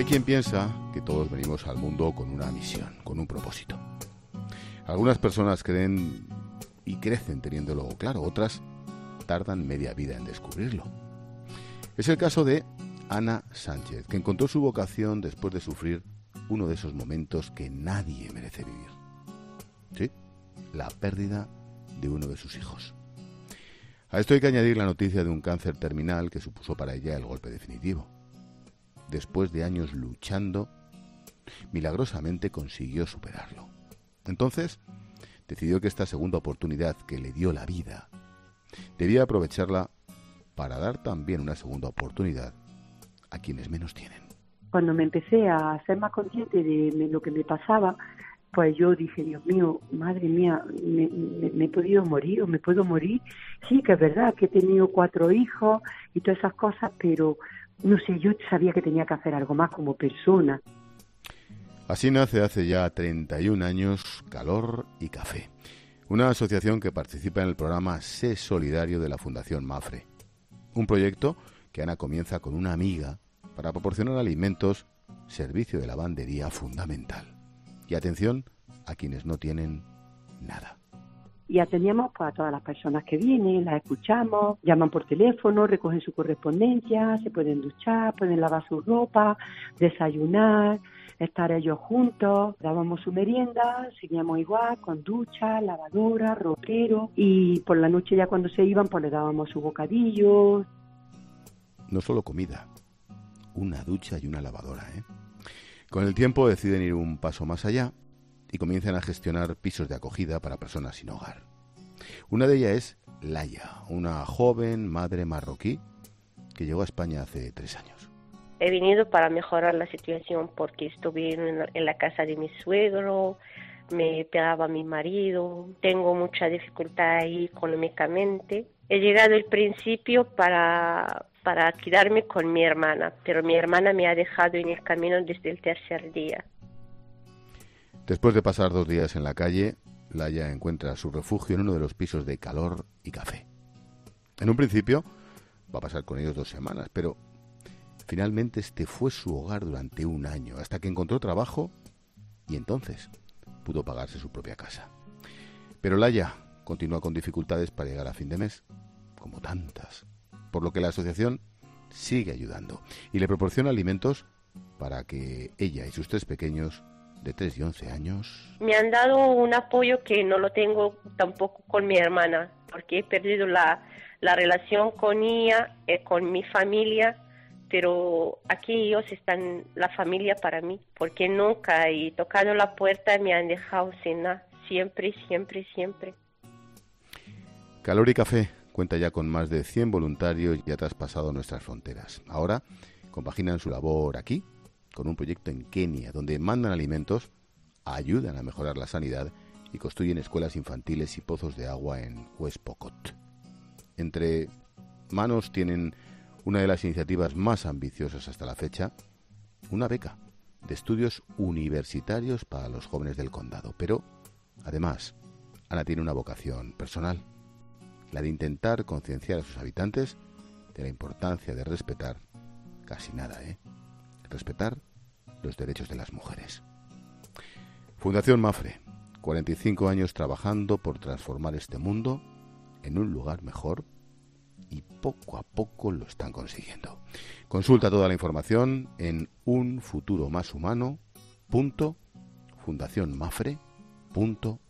quien piensa que todos venimos al mundo con una misión, con un propósito. Algunas personas creen y crecen teniéndolo claro, otras tardan media vida en descubrirlo. Es el caso de Ana Sánchez, que encontró su vocación después de sufrir uno de esos momentos que nadie merece vivir. Sí, la pérdida de uno de sus hijos. A esto hay que añadir la noticia de un cáncer terminal que supuso para ella el golpe definitivo. Después de años luchando, milagrosamente consiguió superarlo. Entonces, decidió que esta segunda oportunidad que le dio la vida, debía aprovecharla para dar también una segunda oportunidad a quienes menos tienen. Cuando me empecé a ser más consciente de lo que me pasaba, pues yo dije, Dios mío, madre mía, me he podido morir o me puedo morir. Sí, que es verdad que he tenido 4 hijos y todas esas cosas, pero no sé, yo sabía que tenía que hacer algo más como persona. Así nace hace ya 31 años Calor y Café, una asociación que participa en el programa Sé Solidario de la Fundación Mapfre. Un proyecto que Ana comienza con una amiga para proporcionar alimentos, servicio de lavandería fundamental. Y atención a quienes no tienen nada. Y atendíamos pues, a todas las personas que vienen, las escuchamos, llaman por teléfono, recogen su correspondencia, se pueden duchar, pueden lavar su ropa, desayunar, estar ellos juntos, dábamos su merienda, seguíamos igual, con ducha, lavadora, ropero, y por la noche ya cuando se iban pues les dábamos su bocadillo. No solo comida, una ducha y una lavadora, ¿eh? Con el tiempo deciden ir un paso más allá y comienzan a gestionar pisos de acogida para personas sin hogar. Una de ellas es Laia, una joven madre marroquí que llegó a España hace 3 años. He venido para mejorar la situación porque estuve en la casa de mi suegro, me pegaba mi marido, tengo mucha dificultad ahí económicamente. He llegado al principio para quedarme con mi hermana, pero mi hermana me ha dejado en el camino desde el 3er día. Después de pasar 2 días en la calle, Laia encuentra su refugio en uno de los pisos de Calor y Café. En un principio va a pasar con ellos 2 semanas, pero finalmente este fue su hogar durante 1 año, hasta que encontró trabajo y entonces pudo pagarse su propia casa. Pero Laia continúa con dificultades para llegar a fin de mes, como tantas, por lo que la asociación sigue ayudando y le proporciona alimentos para que ella y sus 3 pequeños de 3 y 11 años... Me han dado un apoyo que no lo tengo tampoco con mi hermana, porque he perdido la relación con ella, con mi familia, pero aquí ellos están, la familia para mí, porque nunca he tocado la puerta y me han dejado sin nada, siempre, siempre, siempre. Calor y Café cuenta ya con más de 100 voluntarios y ha traspasado nuestras fronteras. Ahora compaginan su labor aquí con un proyecto en Kenia, donde mandan alimentos, ayudan a mejorar la sanidad y construyen escuelas infantiles y pozos de agua en West Pokot. Entre manos tienen una de las iniciativas más ambiciosas hasta la fecha, una beca de estudios universitarios para los jóvenes del condado. Pero, además, Ana tiene una vocación personal, la de intentar concienciar a sus habitantes de la importancia de respetar, casi nada, respetar los derechos de las mujeres. Fundación Mapfre, 45 años trabajando por transformar este mundo en un lugar mejor y poco a poco lo están consiguiendo. Consulta toda la información en unfuturomashumano.fundacionmapfre.org.